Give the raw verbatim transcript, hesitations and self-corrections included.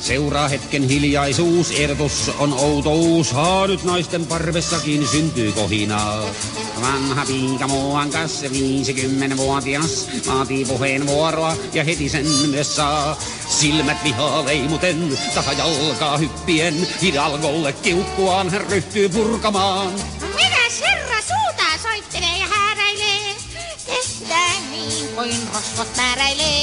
Seuraa hetken hiljaisuus, ehdotus on outous. Haa, nyt naisten parvessakin syntyy kohinaa. Vanha piika muuankas, viisikymmenvuotias, vaatii puheenvuoroa ja heti sen myös saa. Silmät vihaa leimuten, takajalkaa hyppien, Hidalgolle kiukkuaan hän ryhtyy purkamaan. Mikäs herra suutaan soittelee ja hääräilee? Tehdään niin kuin rosvot määräilee.